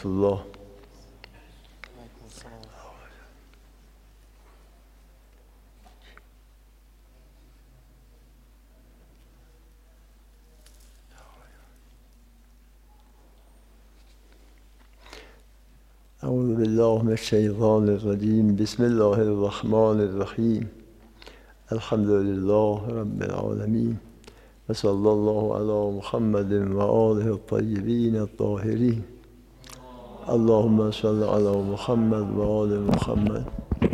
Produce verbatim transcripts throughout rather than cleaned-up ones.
الله. أعوذ بالله من الشيطان الرجيم. بسم الله الرحمن الرحيم. الحمد لله رب العالمين وصلى الله على محمد وآله الطيبين الطاهرين. اللهم صل على محمد و آل محمد.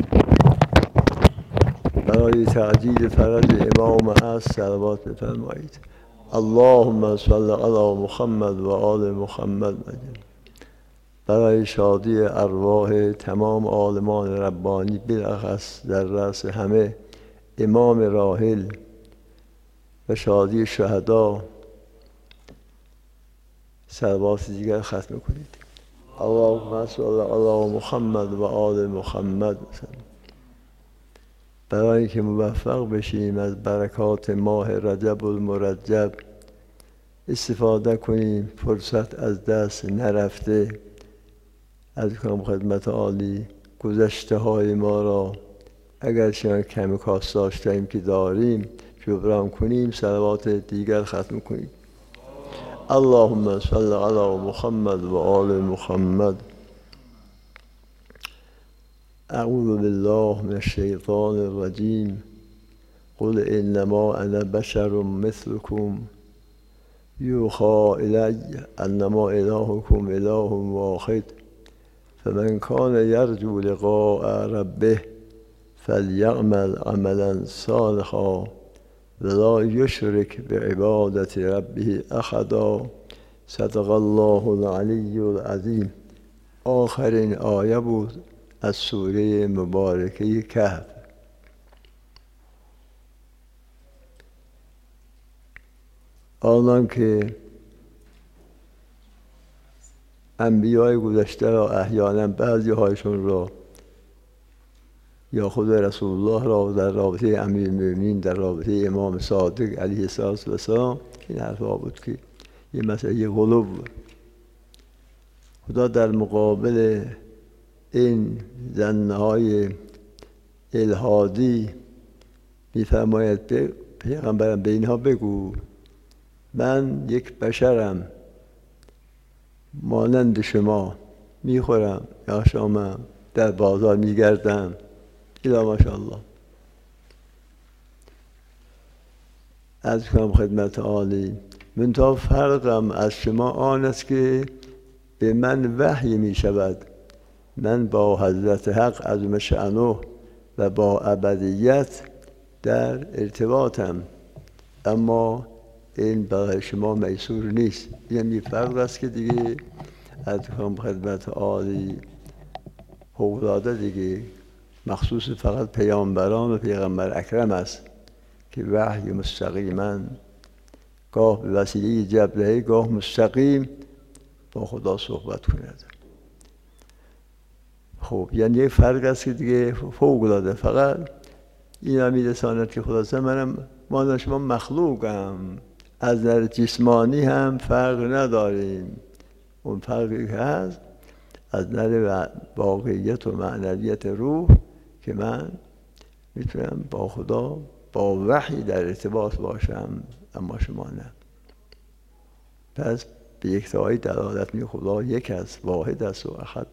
برای تعجیل فرج امام عصر صلوات بفرمایید. اللهم صل علی محمد و آل محمد. برای شادی ارواح تمام عالمان ربانی، بالاخص در رأس همه امام راحل و شادی شهدا، صلوات دیگر ختم کنید. اللهم صل علی محمد و آل محمد. برای اینکه موفق بشیم از برکات ماه رجب المرجب استفاده کنیم، فرصت از دست نرفته، از کنم خدمت عالی گذشته های ما را اگر چند کمی کاست داشتیم که داریم جبران کنیم، صلوات دیگر ختم کنیم. اللهم صل علی محمد و آل محمد. اعوذ بالله من الشیطان الرجیم. قل انما انا بشر مثلكم یوحی الی انما الهکم اله واحد فمن کان یرجو لقاء ربه فلیعمل عملا صالحا ولا یشرک بعبادة ربه احدا. صدق الله العلی العظیم. آخرین آیه بود از سوره مبارکه کهف. آنان که انبیای گذشته را احیانا بعضی هایشون را یا خود رسول الله را در رابطه امیرالمومنین، در رابطه امام صادق علیه السلام، این حرفا بود که یه مسئله غلو بود. خدا در مقابل این ظنهای الحادی میفرماید به پیغمبرم به اینها بگو من یک بشرم مانند شما، میخورم یا شامم، در بازار میگردم الا ماشاءالله. از کنم خدمت عالی منتها فرقم از شما آن است که به من وحی می شود. من با حضرت حق عظیم شأنه و با ابدیت در ارتباطم، اما این برای شما میسور نیست. این یه فرق است که دیگه از خدمت عالی فوق‌العاده دیگه مخصوص فقط پیامبران و پیغمبر اکرم است که وحی مستقیما گاه به وسیله جبرئیل گاه مستقیم با خدا صحبت کند. خب یعنی یک فرق است که دیگه فوق‌العاده. فقط این هم میرساند که خدا سه منم مانند شما مخلوقم، از نظر جسمانی هم فرق نداریم. اون فرقی که هست از نظر واقعیت و معنویت روح که من میتونم با خدا با وحی در ارتباط باشم، اما شما نه. پس به یکتایی دلالت می خدا یک است، واحد است و احد.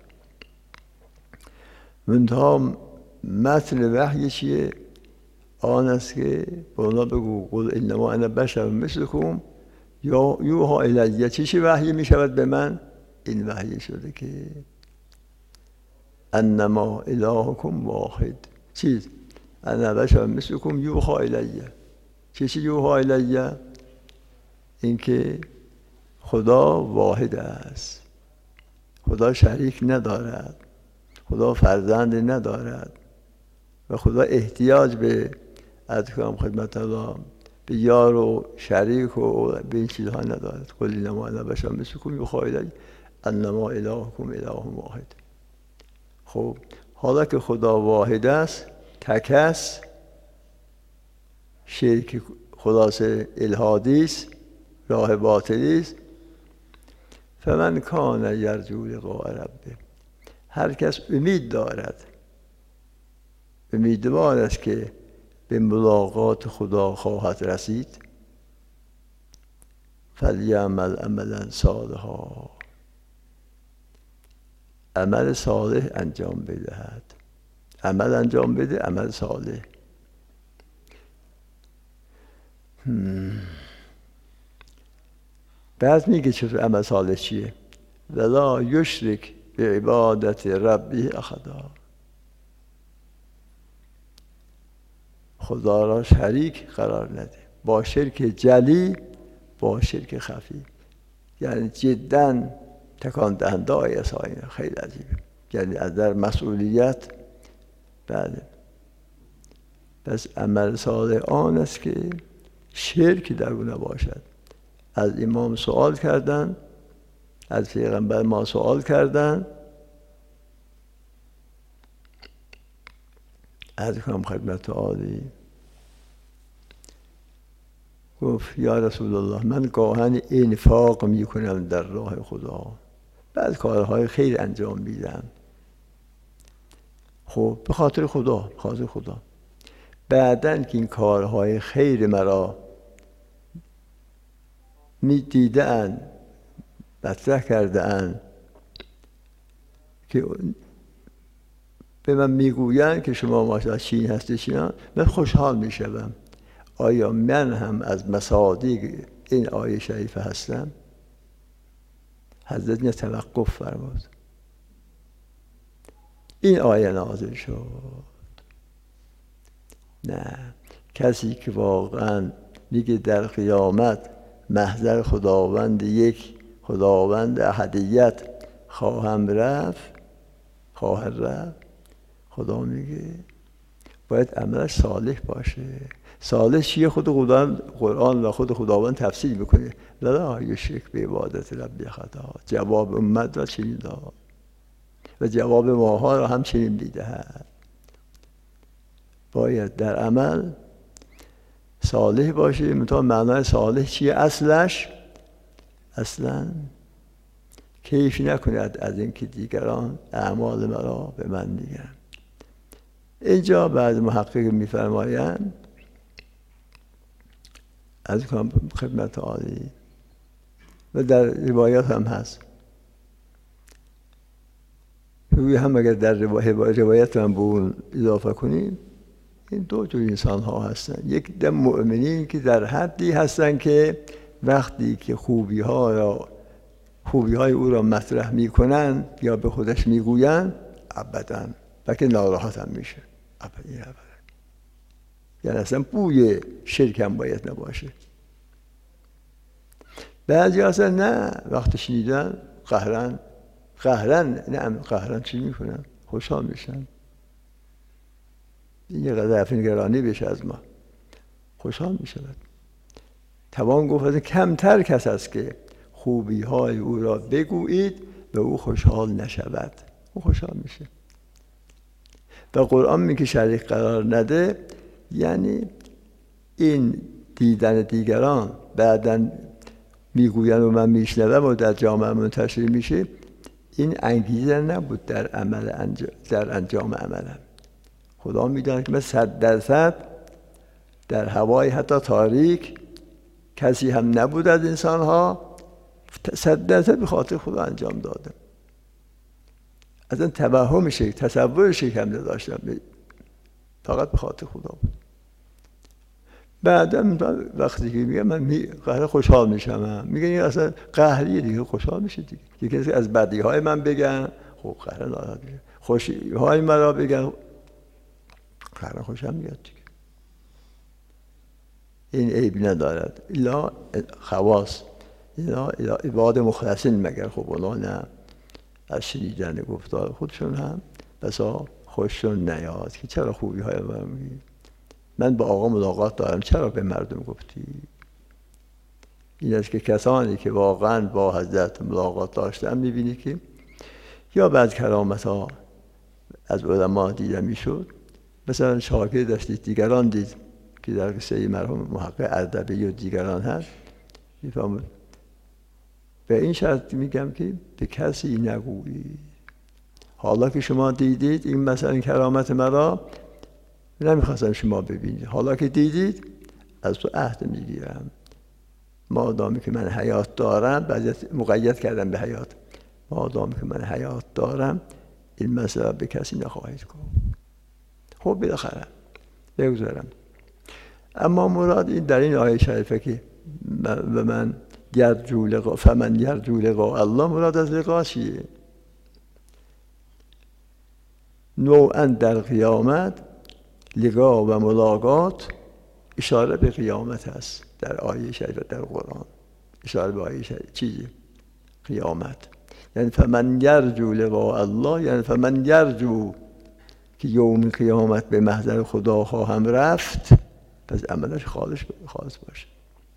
منتها متن وحی چیه؟ آن است که به اونا بگو قل انما انا بشر مثلکم یا یوحی الی. چی چی وحی می شود به من؟ این وحی شده که انما الهکم واحد. چیز انا بشر مثلکم یوحی الی. چی چی یوحی الی؟ این که خدا واحد است، خدا شریک ندارد، خدا فرزند ندارد و خدا احتیاج به ادکام خدمت الله به یار و شریک و به این چیزها ندارد. قل انما انا بشر مثلکم یوحی الی انما الهکم اله واحد. خب حالا که خدا واحد است، تک است، شرک خلاصه الحادی است، راه باطلی است، فمن کان یرجو لقاء ربه، هر کس امید دارد، امیدوار است که به ملاقات خدا خواهد رسید، فلیعمل عملا صالحا، عمل صالح انجام بدهد. عمل انجام بده، عمل صالح. بعد میگه چطور عمل صالح چیه؟ ولا یشرک به عبادت ربه احدا، خدا را شریک قرار نده، با شرک جلی، با شرک خفی. یعنی جدا تکان دهنده آیه ساینه، خیلی عجیبه. یعنی از در مسئولیت. بله. پس عمل صالح آن است که شرک در او نباشد. از امام سوال کردن، از پیغمبر ما سوال کردن، از کنم خدمت عالی، گفت یا رسول الله من گاهن انفاق میکنم در راه خدا، بعد کارهای خیر انجام میدم، خب به خاطر خدا، به خاطر خدا. بعدن که این کارهای خیر مرا می دیده اند، مطرح کرده اند، که به من میگویند که شما ماشاءالله چین هستی چین، من خوشحال میشوم. آیا من هم از مصادیق این آیه شریفه هستم؟ حضرت توقف فرمود. این آیه نازل شد. نه، کسی که واقعا میگه در قیامت محضر خداوند یک، خداوند احدیت خواهم رفت، خواهد رفت، خدا میگه باید عملش صالح باشه. صالح چیه؟ خود خداوند قرآن و خود خداوند تفسیر میکنه. لا یشرک به عبادت ربه احدا. جواب امت را چنین داد و جواب ماها را هم چنین میدهد. باید در عمل صالح باشه. منتها معنای صالح چیه؟ اصلش اصلا کیف نکند از اینکه دیگران اعمال مرا به من میگن. اینجا بعد محقق میفرمایند، از کنم خدمت عالی، و در روایات هم هست، روی هم اگر در روایت هم به اون اضافه کنیم، این دو جور انسان ها هستن. یک دم مؤمنین که در حدی هستن که وقتی که خوبی ها را خوبی های او را مطرح میکنن یا به خودش میگوین، ابدا بلکه ناراحت هم میشه. ابدا ابدا. یعنی اصلا بوی شرک هم باید نباشه. بعضی اصلا نه، وقتی شنیدن قهرن قهرن نه قهرن چی میکنن؟ خوشحال میشن. این یه قدر افنگرانی بشه از ما، خوشحال میشود. توان گفت از کمتر کس است که خوبی های او را بگویید و او خوشحال نشود. او خوشحال میشه. و قرآن میگه شریک قرار نده، یعنی این دیدن دیگران بعدن میگوین و من میشنوم و در جامعه منتشر میشه، این انگیزه نبود در عمل انجام در انجام عملم. خدا میدونه که من صد درصد در هوای حتی تاریک کسی هم نبود از انسانها، صد درصد به خاطر خدا انجام دادم. اصلا توهم شرک، تصور شرک هم نداشتم، فقط به خاطر خدا بود. بعدم وقتی که میگم من می... قهر خوشحال میشم، میگن این اصلا قهریه دیگه، خوشحال میشه دیگه. یکی کسی از بدی های من بگن، خب قهر ناراحت میشه. خوشی های مرا بگن، قهر خوشم میاد دیگه. این عیب ندارد. الا خواص، الا عباد مخلصین مگر خب اونا نه از شنیدن گفتار خودشون هم بسا خوششون نیاد که چرا خوبی های من میگی؟ من با آقا ملاقات دارم، چرا به مردم گفتی؟ این است که کسانی که واقعا با حضرت ملاقات داشتن میبینی که یا بعد کرامت ها از علما دیده میشد، مثلا شاگرد داشتید دیگران دید که در قصه مرحوم محقق اردبیلی و دیگران هست، میفهمد به این شرط میگم که به کسی نگویی. حالا که شما دیدید این مثلا کرامت مرا، نمیخواستم شما ببینید، حالا که دیدید از تو عهد میگیرم، مادامی که من حیات دارم، بعد مقید کردم به حیات، مادامی که من حیات دارم این مسئله به کسی نخواهید گفت. خب بالاخره بگذارم. اما مراد این در این آیه شریفه که و من یرجو لقاء فمن یرجو لقاء الله، مراد از لقاء چیه؟ نوعا در قیامت لقاء و ملاقات اشاره به قیامت هست در آیه شریفه، در قرآن اشاره به آیه شریفه چیزی قیامت. یعنی فمن یرجو لقاء الله، یعنی فمن یرجو که یوم قیامت به محضر خدا خواهم رفت، پس عملش خالص خالص باشه.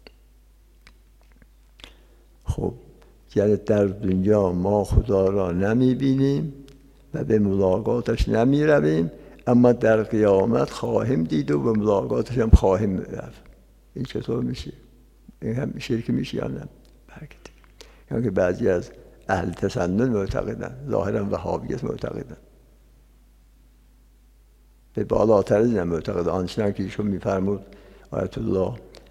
خب یعنی در دنیا ما خدا را نمی بینیم و به ملاقاتش نمی رویم، اما در قیامت خواهیم دید و به ملاقاتش هم خواهیم رفت. این چطور میشه؟ این هم شرک میشه یا نه؟ یعنی که بعضی از اهل تسنن معتقدن، ظاهرا وهابیت معتقدن، به بالاتر از این معتقد، آنچنان که ایشون میفرمود آیت الله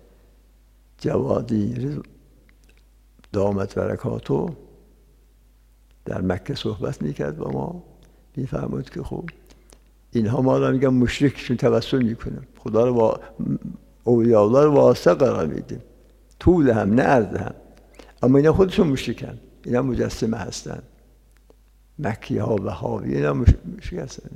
جوادی دامت برکاتو در مکه صحبت میکرد با ما، میفرمود که خب اینها ما را میگن مشرکشون توسل میکنن، خدا رو با اولیاء الله رو واسطه قرار میدیم، طول هم نه عرض هم، اما اینا خودشون مشرکن، اینا مجسمه هستن، مکی ها و هاوی اینا مشرک هستن.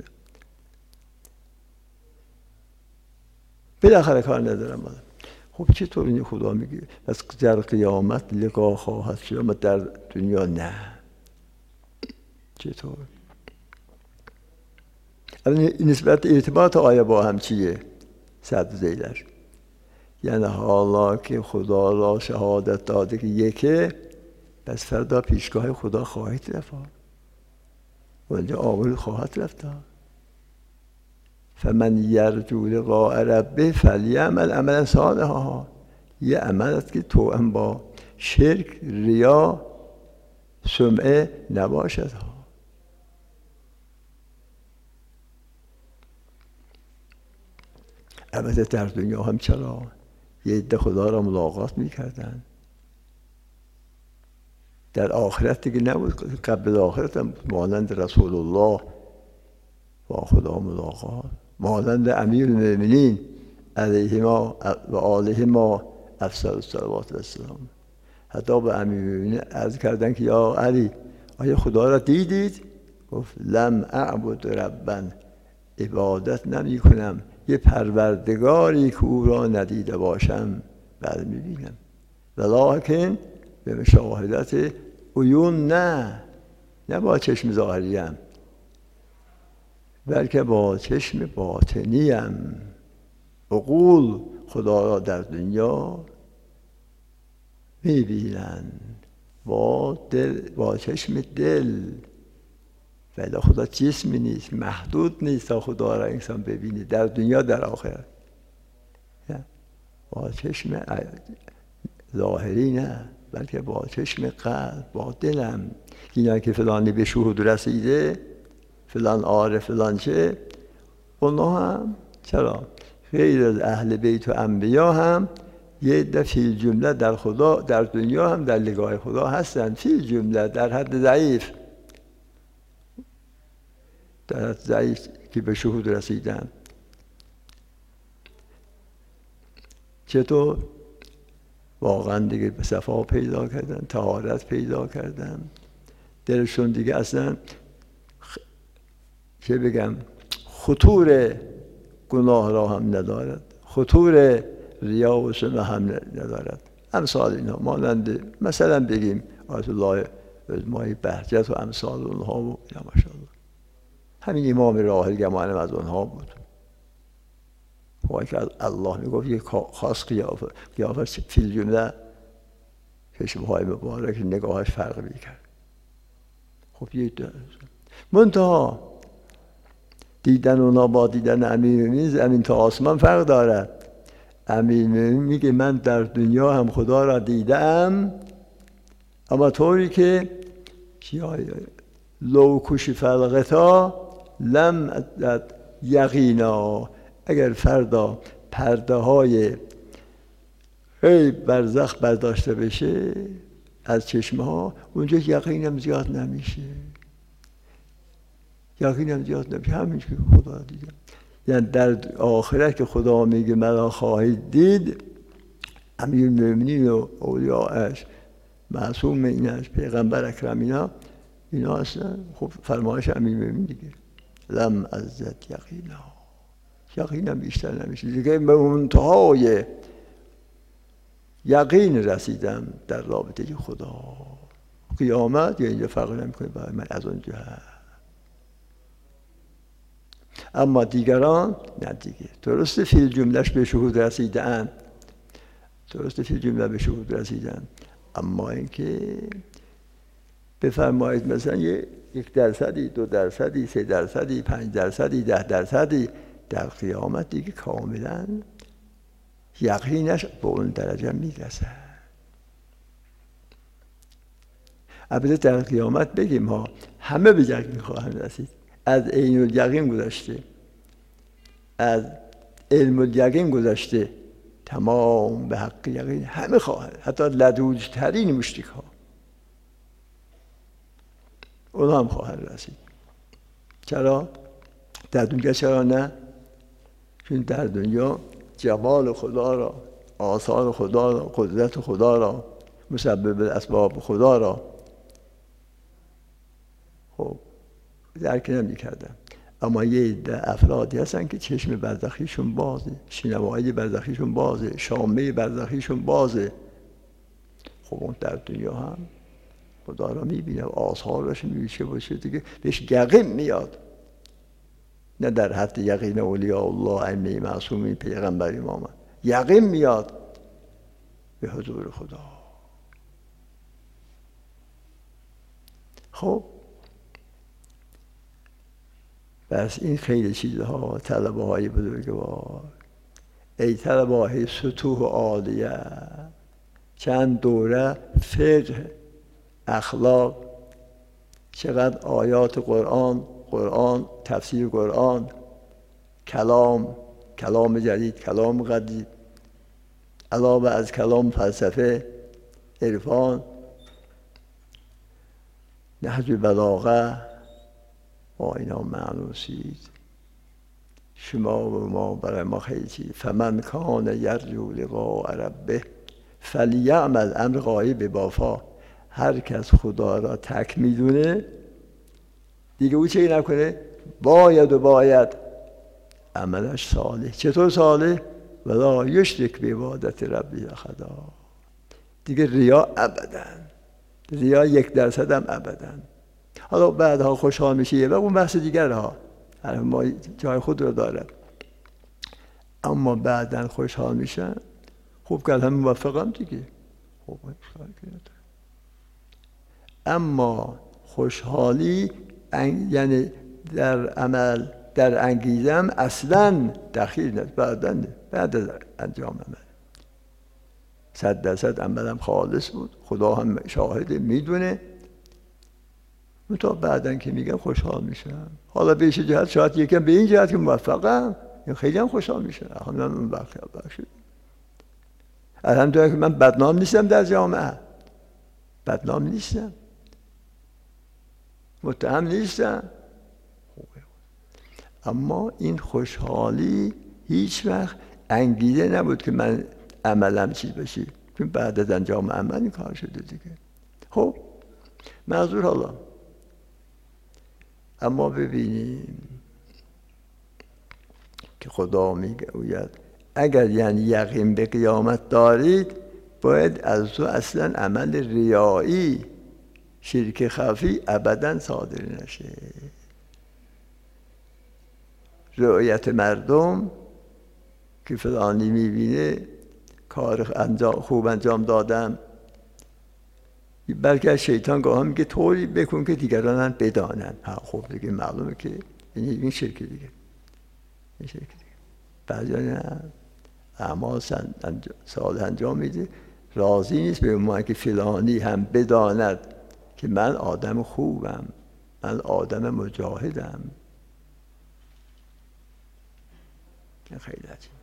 بالاخره کار ندارم من. خب چطور این خدا میگه پس در قیامت لقا خواهد شد اما در دنیا نه؟ چطور؟ نسبت ارتباط آیه با هم چیه؟ صد زیلش یعنی حالا که خدا را شهادت داده که یکه، پس فردا پیشگاه خدا خواهید رفت، اونجا آقل خواهد رفت. فمن یرجو لقاء ربه فلیعمل عملا صالحا، یه عمل است که توأم با شرک، ریا، سمعه نباشد. البته در دنیا هم چرا یه عده خدا را ملاقات میکردن، در آخرت دیگه نبود، قبل آخرت هم مانند رسول الله با خدا ملاقات، مانند امیر المؤمنین علیهما و آلهما افضل الصلوات و السلام. حتی به امیر المؤمنین عرض کردن که یا علی آیا خدا را دیدید؟ گفت لم اعبد ربا، عبادت نمی کنم یه پروردگاری که او را ندیده باشم بعد میبینم، ولکن به مشاهدت عیون، نه نه با چشم ظاهریم، بلکه با چشم باطنیم. عقول خدا را در دنیا میبینن با دل، با چشم دل، ولی خدا جسمی نیست، محدود نیست تا خدا را انسان ببینه در دنیا در آخرت. با چشم ظاهری نه، بلکه با چشم قلب، با دلم. اینا که فلانی به شهود رسیده، فلان عارف، فلان چه، اونا هم چرا غیر از اهل بیت و انبیا هم یه عده فی جمله در خدا در دنیا هم در لقای خدا هستن، فی جمله در حد ضعیف، در حد ضعیف که به شهود رسیدن. چطور؟ واقعا دیگه به صفا پیدا کردن، طهارت پیدا کردن، دلشون دیگه اصلا خ... چه بگم خطور گناه را هم ندارد، خطور ریا و سمعه هم ندارد. امثال اینها مانند مثلا بگیم آیت الله مای بهجت و امثال اونها و یا ماشاءالله همین امام راحل گمانم از اونها بود. وای که الله میگفت یک خاص قیافه قیافه فی الجمله چشمهای مبارک نگاهش فرق میکرد. خب یک منتها دیدن اونا با دیدن امیرالمومنین زمین تا آسمان فرق دارد. امیرالمومنین میگه من در دنیا هم خدا را دیدم، اما طوری که لو کشف الغطا لم ازدد یقینا، اگر فردا پرده های غیب برزخ برداشته بشه از چشمه ها، اونجا یقینم زیاد نمیشه، یقینم زیاد نمیشه. همین که خدا دیدم، یعنی در آخرت که خدا میگه مرا خواهید دید، امیرالمومنین و اولیاءش، معصوم اینش، پیغمبر اکرم، اینا اینا هستن. خب فرمایش امیرالمومنین دیگه، لم ازدد یقینا، یقینم بیشتر نمیشه دیگه. به منتهای یقین رسیدم در رابطه خدا. قیامت یا اینجا فرق نمیکنه برای من از اونجا. اما دیگران نه دیگه. درسته فی جملهش به شهود رسیدن، درسته فی جمله به شهود رسیدن، اما اینکه بفرمایید مثلا یک درصدی، دو درصدی، سه درصدی، پنج درصدی، ده درصدی در قیامت دیگه کاملا یقینش به اون درجه میرسه. البته در قیامت بگیم ها همه به یقین خواهند رسید. از عین الیقین گذشته، از علم الیقین گذشته، تمام به حق یقین همه خواهند، حتی لدودترین مشرک ها اونا هم خواهند رسید. چرا؟ در دنیا چرا نه؟ چون در دنیا جمال خدا را، آثار خدا را، قدرت خدا را، مسبب اسباب خدا را خب درک نمی‌کردن. اما یه عده افرادی هستن که چشم برزخیشون بازه، شنوایی برزخیشون بازه، شامه برزخیشون بازه. خب اون در دنیا هم خدا را می‌بینه، آثارش میشه باشه دیگه، بهش یقین میاد. نه در حد یقین اولیاء الله ائمه معصومین پیغمبر امام، یقین میاد به حضور خدا. خب بس این خیلی چیزها. طلبه های بزرگوار، ای طلبه های سطوح عالیه، چند دوره فقه، اخلاق، چقدر آیات قرآن، قرآن، تفسیر قرآن، کلام، کلام جدید، کلام قدیم، علاوه از کلام فلسفه، عرفان، نهج بلاغه، ما اینا معنوسید. شما و ما برای ما خیلی چیز. فمن کان یرجو لقاء ربه فلیعمل امر غایب بافا. هر کس خدا را تک میدونه دیگه او چه نکنه؟ باید و باید عملش صالح. چطور صالح؟ ولا یشرک بعبادت ربی احدا. دیگه ریا ابدا، ریا یک درصد هم ابدا. حالا بعدها خوشحال میشه و اون بحث دیگر ها، ما جای خود رو داره. اما بعداً خوشحال میشن، خوب که هم موفقم دیگه. خوب اما خوشحالی یعنی در عمل، در انگیزم اصلاً دخیل نیست، بعداً بعد از انجام عمل. صد درصد عملم خالص بود، خدا هم شاهده، میدونه. تا بعداً که میگم خوشحال میشم. حالا به چه جهت؟ شاید یکم به این جهت که موفقم، خیلی هم خوشحال میشم. الحمدلله اون وقت بخشید. الحمدلله که من بدنام نیستم در جامعه، بدنام نیستم، متهم نیستم. اما این خوشحالی هیچ وقت انگیزه نبود که من عملم چیز بشه، چون بعد از انجام عمل این کار شده دیگه. خب معذور حالا. اما ببینیم که خدا میگوید اگر یعنی یقین به قیامت دارید، باید از تو اصلا عمل ریایی، شرک خفی ابدا صادر نشه. رؤیت مردم که فلانی میبینه کار انجام خوب انجام دادم، بلکه از شیطان گاه میگه طوری بکن که دیگران هم بدانن. خب دیگه معلومه که این شرک دیگه، این شرک دیگه. بعضی نه اعمال صالح انجام میده، راضی نیست به ما که فلانی هم بداند که من آدم خوبم، من آدم مجاهدم. این خیلی عجیب.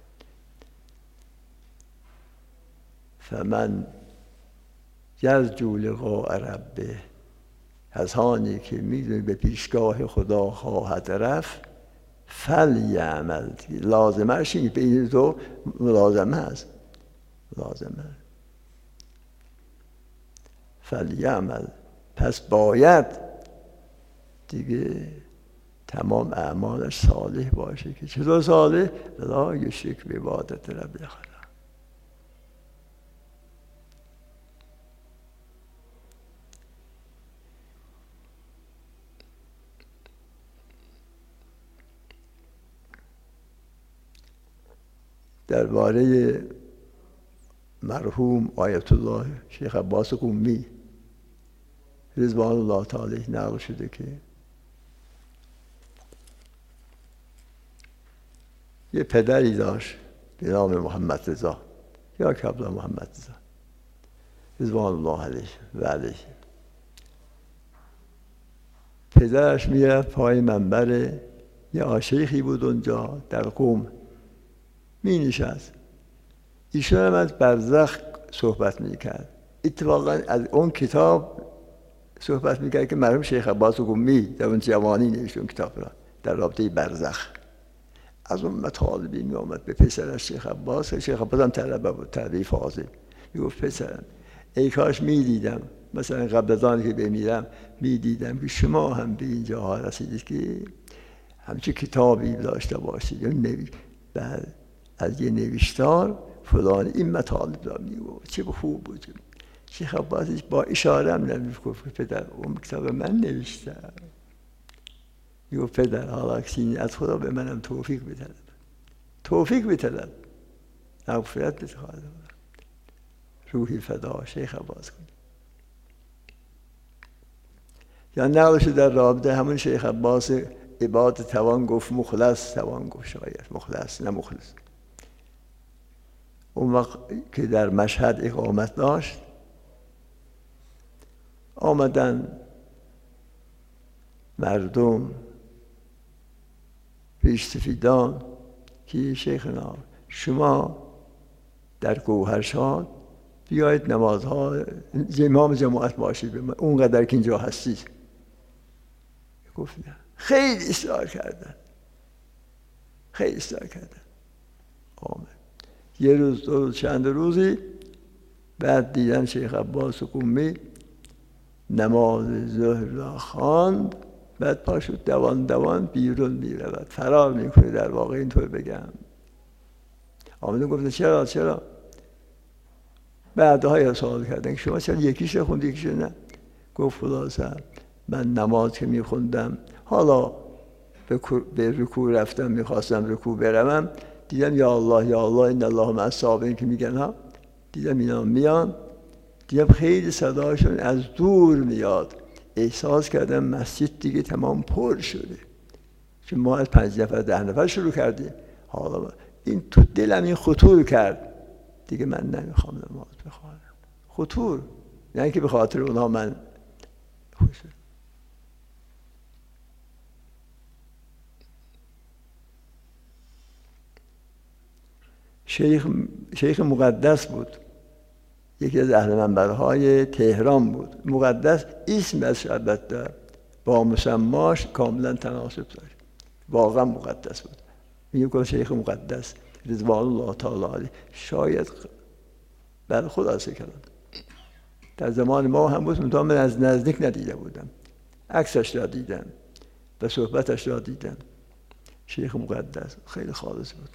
فمن یرجو لقاء ربه، کسانی که میدونه به پیشگاه خدا خواهد رفت، فلیعمل، لازمه‌اش اینه، به این دو ملازمه هست، لازمه. فلیعمل، پس باید دیگه تمام اعمالش صالح باشه. که چطور صالح؟ لا یشرک بعبادت ربه احدا. درباره مرحوم آیت الله شیخ عباس قمی رضوان الله تعالی نقل شده که یه پدری داشت به نام محمد رضا یا کبلا محمد رضا رضوان الله علیه و علیه. پدرش میرفت پای منبر یه آشیخی بود اونجا در قم می نشست. ایشون هم از برزخ صحبت می کرد. اتفاقا از اون کتاب صحبت می کرد که مرحوم شیخ عباس قمی در اون جوانی نوشت اون کتاب را در رابطه برزخ. از اون مطالبی می آمد به پسرش شیخ عباس. شیخ عباس هم طلبه بود، طلبه فاضل. می گفت پسرم ای کاش می دیدم مثلا قبل از آن که بمیرم می دیدم که شما هم به اینجا رسیدید که همچه کتابی داشته باشید. نوی بعد از یه نوشتار فلان این مطالب را میگفت، چه خوب بود. شیخ عباس با اشاره هم نمیگفت که پدر اون کتاب من نوشتم. میگفت پدر حالا کسی از خدا به منم توفیق بطلب، توفیق بطلب، مغفرت بخواد، روحی فدا شیخ عباس کن. یا نقل شده در رابطه همون شیخ عباس عباد توان گفت مخلص، توان گفت شاید مخلص نه مخلص. اون وقت که در مشهد اقامت داشت آمدن مردم پیش سفیدان که شیخنا شما در گوهرشاد بیایید نمازها امام جماعت باشید اونقدر که اینجا هستید. گفت نه. خیلی اصرار کردن، خیلی اصرار کردن. آمد یه روز دو روز چند روزی بعد دیدن شیخ عباس قمی نماز ظهر را خواند، بعد پا شد دوان دوان بیرون میرود، فرار میکنه در واقع اینطور بگم. آمدن گفتن چرا چرا؟ بعدها سوال کردن که شما چرا یکیش خوندی یکیش نه؟ گفت خلاصه من نماز که میخوندم حالا به رکوع رفتم، میخواستم رکوع بروم، دیدم یا الله یا الله این الله مع الصابرین که میگن ها، دیدم اینا میان، دیدم خیلی صداشون از دور میاد. احساس کردم مسجد دیگه تمام پر شده، چون ما از پنج نفر ده نفر شروع کردیم. حالا این تو دلم این خطور کرد دیگه من نمیخوام نماز بخوانم. خطور نه اینکه به خاطر اونها من خوش. شیخ شیخ مقدس بود، یکی از اهل منبرهای تهران بود. مقدس اسمش البته با مسماش کاملا تناسب داشت، واقعا مقدس بود. میگه شیخ مقدس رضوان الله تعالی علیه. شاید بر خلاصه کردم در زمان ما هم بود، من از نزدیک ندیده بودم، عکسش را دیدم و صحبتش را دیدم. شیخ مقدس خیلی خالص بود.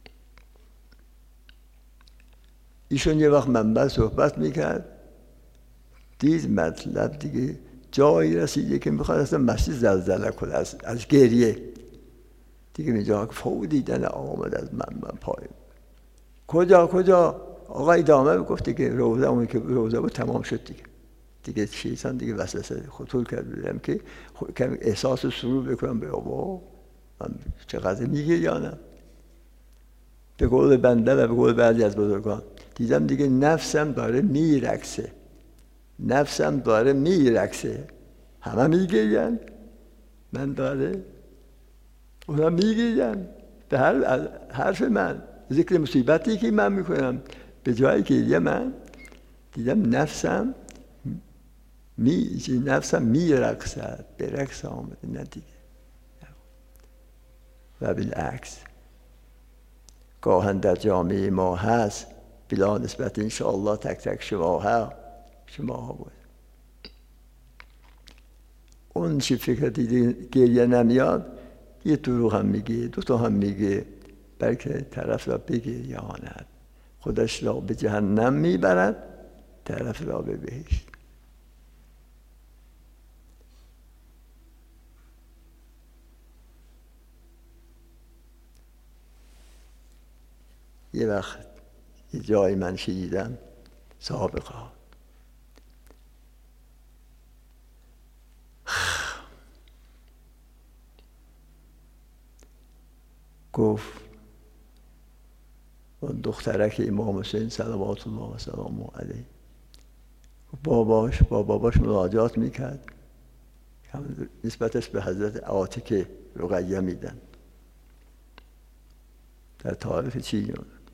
ایشون یه وقت منبر صحبت میکرد، دید مطلب دیگه جایی رسیده که میخواد اصلا مسجد زلزله کنه از, از گریه دیگه. میجا فو دیدن آمد از منبر پایین. کجا کجا آقا ادامه گفت که روزه اون که روزه بود تمام شد دیگه. دیگه شیطان دیگه وسوسه خطور کرد بدم که کمی احساس سرور بکنم به بابا من چقدر میگه یا نه. به قول بنده و به قول بعضی از بزرگان دیدم دیگه نفسم داره میرقصه، نفسم داره میرقصه، همه میگیرن، من داره اونا میگیرن به هر حرف من، ذکر مصیبتی که من میکنم به جای گریه من دیدم نفسم می نفسم میرقصد، به رقص آمده، نه دیگه. و بالعکس گاهن در جامعه ما هست بلا نسبت انشاءالله تک تک شما ها شما ها بود اون چی فکر دیدی گریه نمیاد یه دروغ هم میگه، دو تا هم میگه، بلکه طرف را بگریاند، خودش را به جهنم میبرد، طرف را به بهشت. یه وقت یه جای من شنیدم سابقه ها گفت اون دخترک امام حسین صلوات الله و سلامه علیه باباش با باباش مراجعات میکرد، نسبتش به حضرت عاتکه رقیه میدن در تاریخ چین.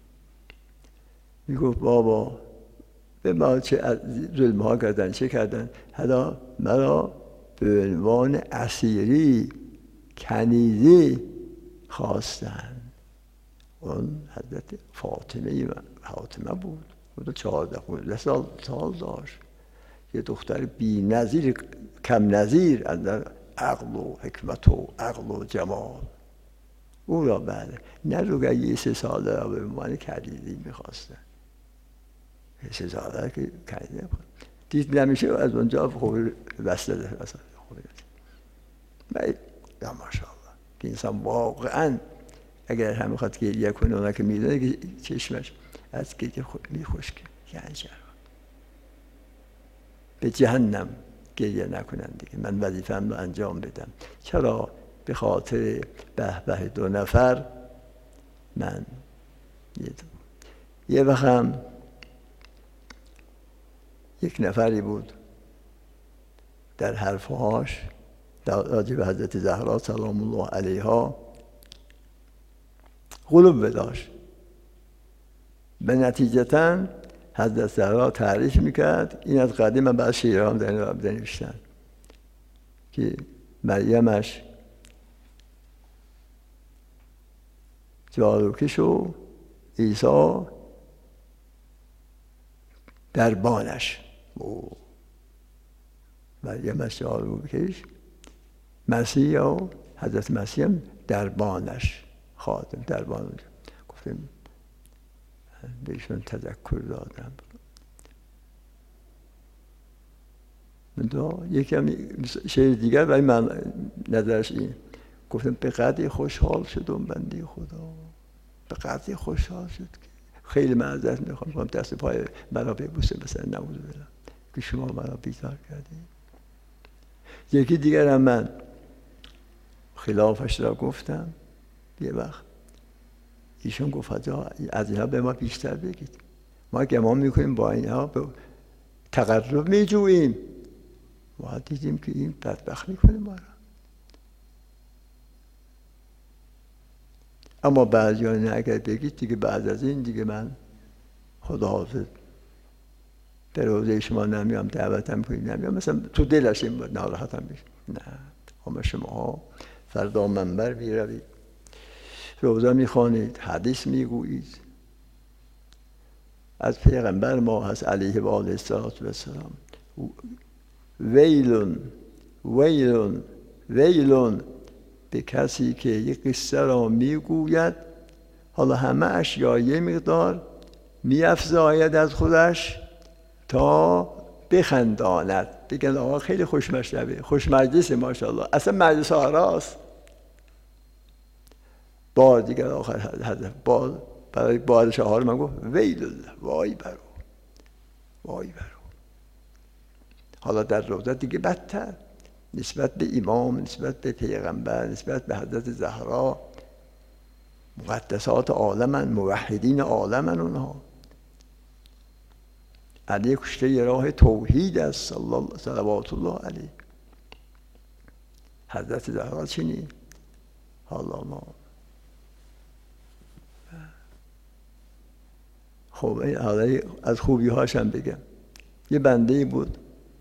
میگفت بابا به ما چه ظلم ها کردن، چه کردن، حالا مرا به عنوان اسیری کنیزی خواستن. اون حضرت فاطمه فاطمه بود، بود چهارده پانزده سال سال داشت، یه دختر بی نظیر کم نظیر از عقل و حکمت و عقل و جمال. او را بله نه رقیه سه ساله را به عنوان کنیزی میخواستن، سه ساله که کنیزی میخواستن دید نمیشه از اونجا خوبی بسته ده باید یا ماشاءالله که انسان واقعا اگر هم میخواد گریه کنه اونا که میدونه که چشمش از گریه میخشکه یعنی چرا به جهنم گریه نکنن دیگه، من وظیفه‌ام رو انجام بدم. چرا؟ به خاطر به به دو نفر من یه وقت هم یک نفری بود در حرفهاش راجع به حضرت زهرا سلام الله علیها غلو داشت، به نتیجتاً حضرت زهرا تعریف میکرد. این از قدیم بعد شیرام در نوشتن که مریمش جاروکش و عیسی دربانش، مریمش جاروکش، مسیح و حضرت مسیح هم دربانش، خادم دربان. گفتیم بهشون تذکر دادم. یکم شعر دیگر برای من نظرش این گفتم به قدری خوشحال شدم بنده خدا، به قدری خوشحال شد که خیلی معذرت میخوام دست پای مرا ببوسه مثلا نعوذ بالله که شما مرا بیزار کردید. یکی دیگر هم من خلافش را گفتم یه وقت، ایشون گفت از اینها به ما بیشتر بگید، ما گمان میکنیم با اینها به تقرب میجوییم، ما دیدیم که این بدبخت میکنه ما را. اما بعضی ها نه اگر بگید دیگه بعد از این دیگه من خداحافظ در حوزه شما نمیام، دعوتم کنید نمیام، مثلا تو دلش این بود ناراحتم بشه. نه اما شما فردا منبر میروید، روزه میخوانید، حدیث میگویید، از پیغمبر ما هست علیه و آله السلام ویلون ویلون ویلون به کسی که یک قصه را میگوید، حالا همه اشیا یه مقدار میافزاید از خودش تا بخنداند، بگن آقا خیلی خوش مشربه، خوش مجلسه ماشاءالله، اصلا مجلس آراست. بار دیگر آخر هدف بار برای بار چهار من گفت ویل الله، وای برو وای برو. حالا در روزه دیگه بدتر، نسبت به امام، نسبت به پیغمبر، نسبت به حضرت زهرا، مقدسات عالمن، موحدین عالمن اونها. علی کشته راه توحید است صلوات الله علیه. حضرت زهرا چنین حالا ما خب از خوبی هاشم بگم. یه بنده بود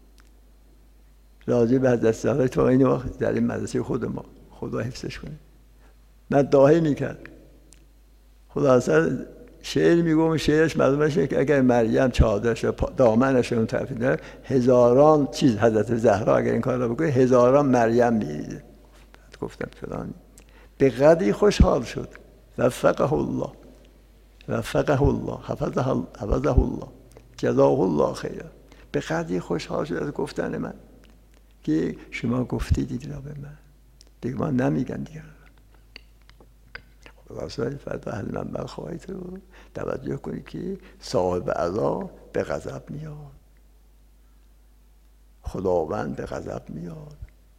راجع به حضرت زهرا تو این وقت در این مدرسه خود ما خدا حفظش کنه مداحی میکرد. خدا اصلا شعر میگم شعرش مضمونش اینه که اگر مریم چادرش دامنش اون طرف داره هزاران چیز حضرت زهرا اگر این کار رو بکنه هزاران مریم میریده. گفتم فلانی به قدری خوشحال شد وفقه الله وفقه الله حفظه حفظه الله جزاه الله خیر. به قدری خوشحال شد از گفتن من که شما گفتید این را به من دیگه من نمیگم دیگه. خلاصه فردا اهل منبر خواهید رو توجه کنید که صاحب عزا به غضب میاد، خداوند به غضب میاد.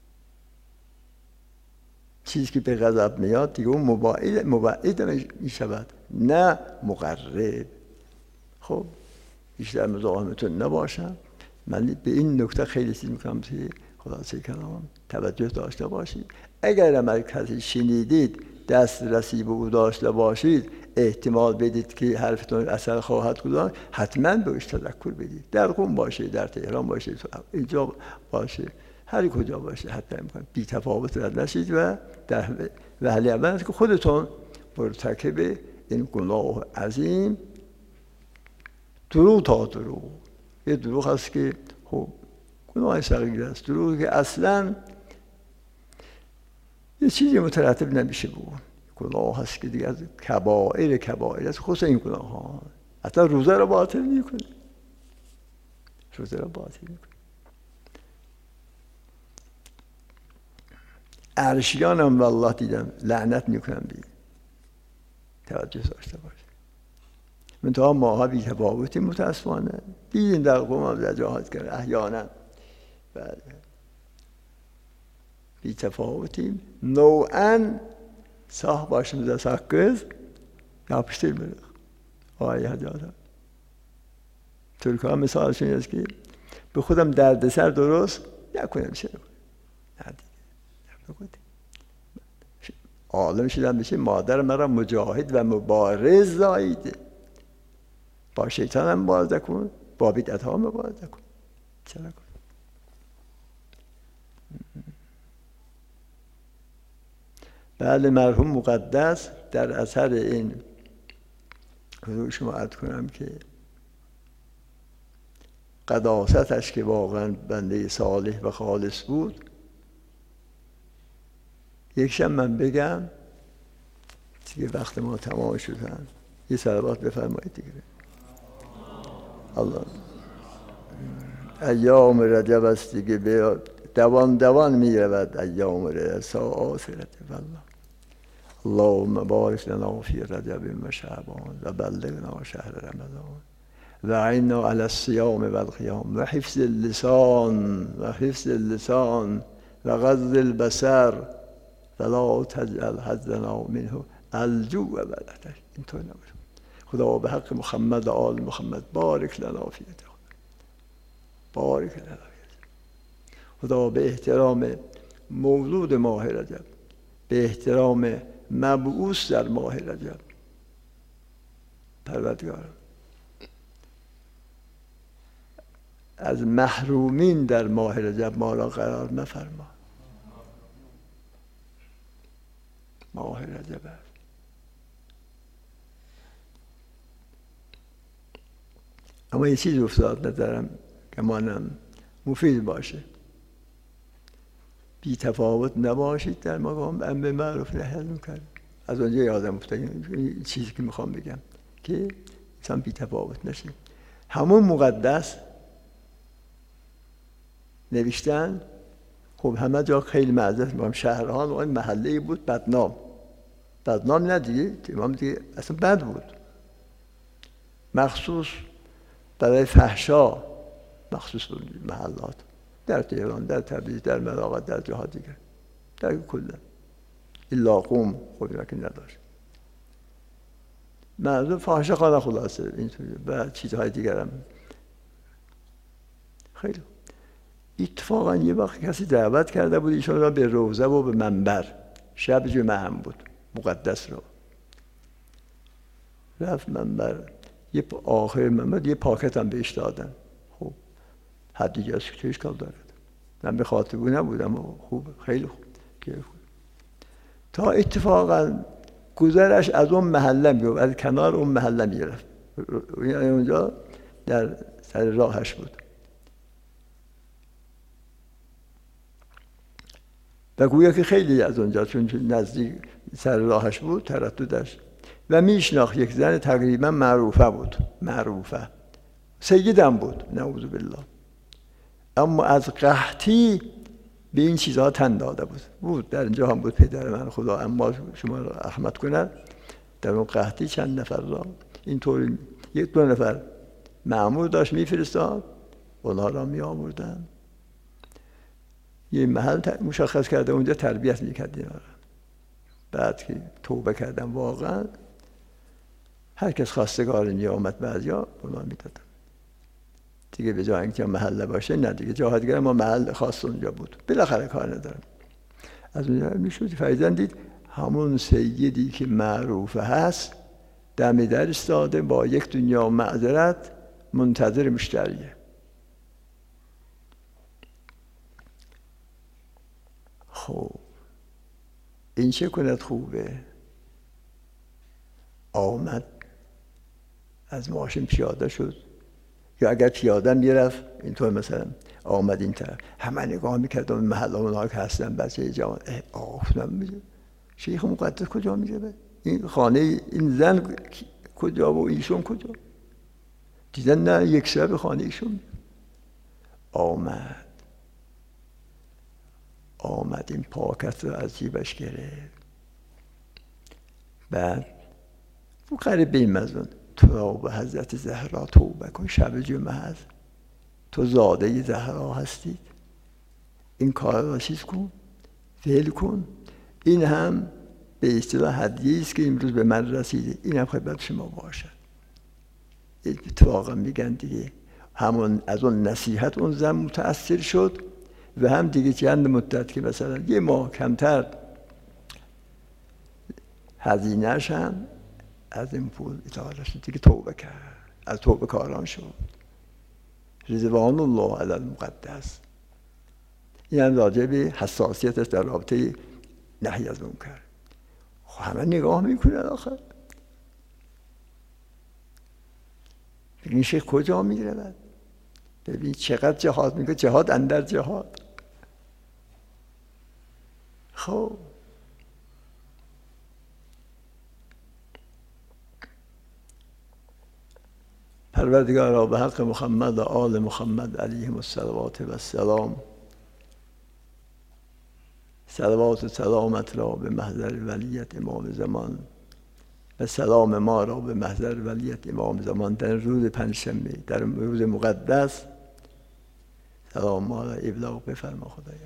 چیزی که به غضب میاد دیگه اون مباعد مباعد میشود نه مقرب. خب بیشتر مزاحمتون نباشم. من به این نکته خیلی چیز میکنم که خلاصه کلام توجه داشته باشید. اگر هم کسی شنیدید دسترسی به او داشته باشید احتمال بدید که حرفتون اثر خواهد گذاشت حتما بهش تذکر بدید. در قم باشه، در تهران باشه، اینجا باشه، هر کجا باشه حتی امکان بی تفاوت رد نشید و در وهله اول که خودتون مرتکب این گناه عظیم دروغ تا دروغ. یه دروغ هست که خب گناه صغیر است، دروغی که اصلا یه چیزی مترتب نمیشه بود. گناه هست که دیگه از کبائر کبائر است، خصوصا این گناه ها اصلا روزه رو باطل میکنه، روزه رو باطل میکنه. عرشیان هم والله دیدم لعنت میکنم بید توجه داشته باشه. منتها ماها بی تفاوتی متاسفانه دیدیم در قوم هم در جهاد کرد احیانا بی تفاوتیم نوعا صاح باشیم در ساکز یا پشتیر برخ آیه حجاده ترک ها مثالشون است که به خودم دردسر درست نکنم چه نکنم عالم شدم بشه مادر مرا مجاهد و مبارز زاییده. با شیطان هم مبارزه کن، با بدعت ها مبارزه کن. چرا کن؟ بله مرحوم مقدس در اثر این حضور شما عرض کنم که قداستش که واقعا بنده صالح و خالص بود. یک شب من بگم دیگه وقت ما تمام شدن یه صلوات بفرمایید دیگه. الله ایام رجب است دیگه به دوان دوان می رود ایام رجب ساعات رجب. والله اللهم بارک لنا فی رجب و شعبان و بلغنا شهر رمضان و عنا علی الصیام و القیام و حفظ اللسان و حفظ اللسان و غض البصر فلا تجعل حظنا منه الجوع و العطش. اینطور نباشه. خدا به حق محمد و آل محمد بارک لنا فی بارک لنا. خدا به احترام مولود ماه رجب، به احترام مبعوث در ماه رجب، پروردگار از محرومین در ماه رجب ما را قرار مفرما. ماه رجب اما یه چیز افتاد ندارم که مانم مفید باشه. بی تفاوت نباشید در مقام امر معروف نهی از منکر. از اونجا یادم افتاد این چیزی که میخوام بگم که انسان بی تفاوت نشه. همون مقدس نوشتن خب همه جا خیلی معذرت میخوام شهرها و این محله بود بدنام بدنام نه دیگه امام دیگه اصلا بد بود مخصوص برای فحشا مخصوص محلات در تهران در تبریز در ملاقات در جاها دیگر در کلا الا قوم خود را که نداشت منظور فحشا خانه خلاصه اینطوری و چیزهای دیگر هم خیلی اتفاقا یه وقت کسی دعوت کرده بود ایشان را به روضه و به منبر، شب جمعه هم بود مقدس رو، رفت منبر، یه آخر منبر یه پاکت هم بهش دادن. خب حد دیگه از چه اشکال دارد؟ من به خاطبو نبودم و خوب خیلی خوب. تا اتفاقا گذرش از اون محله میگفت، از کنار اون محله میرفت، یعنی اونجا در سر راهش بود و گویا که خیلی از اونجا چون نزدیک سر راهش بود ترددش و میشناخت. یک زن تقریبا معروفه بود، معروفه سیدم بود نعوذ بالله، اما از قحطی به این چیزها تن داده بود. بود در اینجا هم بود پدر من، خدا اما شما را رحمت کند. در اون قحطی چند نفر را اینطوری یک دو نفر مأمور داشت میفرستاد، اونها را می آوردن یه محل مشخص کرده اونجا تربیت میکرد اینا را. بعد که توبه کردن واقعا هر کس خواستگار می آمد بعضیا اونا میدادن دیگه، به جای اینکه محله باشه نه دیگه، جاها دیگه ما محل خاص اونجا بود، بالاخره کار ندارم. از اونجا میشد فریدن دید همون سیدی که معروف هست دم در ایستاده با یک دنیا معذرت منتظر مشتریه. خب این چه کند خوبه؟ آمد از ماشین پیاده شد، یا اگر پیاده میرفت اینطور مثلا آمد این طرف، همه نگاه میکردن محل اونها که هستن بچه جوان، آفتم میگه شیخ مقدس کجا میگه؟ این خانه این زن کجا و ایشون کجا؟ دیدن نه یک شب خانه ایشون. آمد آمد این پاکت رو از جیبش گرفت، بعد او قریب به این مزون تو به حضرت زهرا توبه کن، شب جمعه هست، تو زاده زهرا هستید، این کار را چیز کن، فعل کن. این هم به اصطلاح هدیه است که امروز به من رسیده، این هم خدمت شما باشد. اتفاقا میگن دیگه همون از اون نصیحت اون زن متأثر شد و هم دیگه چند مدت که مثلا یه ماه کمتر هزینه‌اش هم از این پول اطاعت شد دیگه، توبه کرد، از توبه کاران شد. رضوان الله علی المقدس. این هم راجع به حساسیتش در رابطه نهی از منکر. خب همه نگاه میکنن آخر این شیخ کجا میره؟ ببین چقدر جهاد میگه، جهاد اندر جهاد. خب پروردگارا به حق محمد و آل محمد علیهم الصلوات و السلام، صلوات و سلامت را به محضر ولیت امام زمان و سلام ما را به محضر ولیت امام زمان در روز پنجشنبه، در روز مقدس، سلام ما را ابلاغ بفرما خدایا.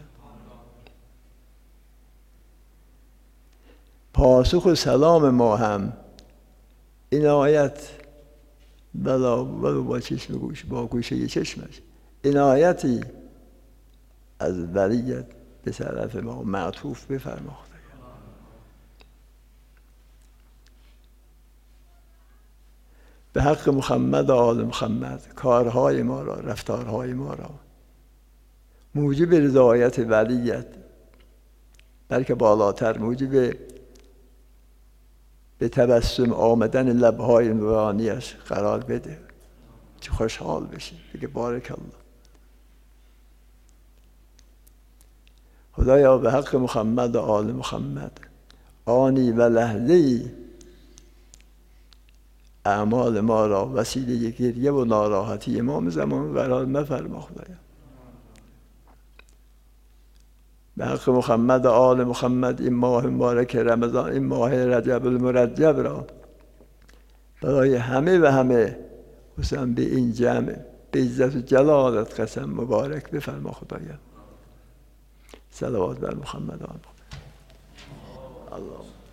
پاسخ و سلام ما هم عنایت بلا ولو با چشم گوش، با گوشه چشمش عنایتی از ولیت به طرف ما معطوف بفرما خدایا. به حق محمد و آل محمد کارهای ما را، رفتارهای ما را موجب رضایت ولیت، بلکه بالاتر موجب به تبسم آمدن لبهای نورانیش قرار بده، چه خوشحال بشه بگه بارک الله. خدایا به حق محمد و آل محمد آنی و لحظه‌ای اعمال ما را وسیله گریه و ناراحتی امام زمان قرار مفرما خدایا. به حق محمد و آل محمد این ماه مبارک رمضان، این ماه رجب المرجب را برای همه و همه خصوصا به این جمع به عزت و جلالت قسم مبارک بفرما خدایا. صلوات بر محمد و آل محمد. الله